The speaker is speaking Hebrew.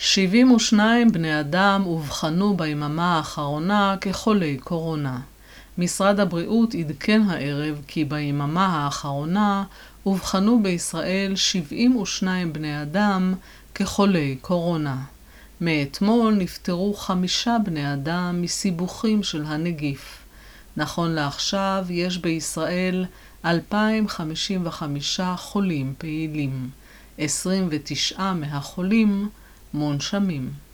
72 בני אדם אובחנו ביממה האחרונה כחולי קורונה. משרד הבריאות עדכן הערב כי ביממה האחרונה אובחנו בישראל 72 בני אדם כחולי קורונה. מאתמול נפטרו 5 בני אדם מסיבוכים של הנגיף. נכון לעכשיו יש בישראל 2,055 חולים פעילים. 29 מהחולים מונשמים.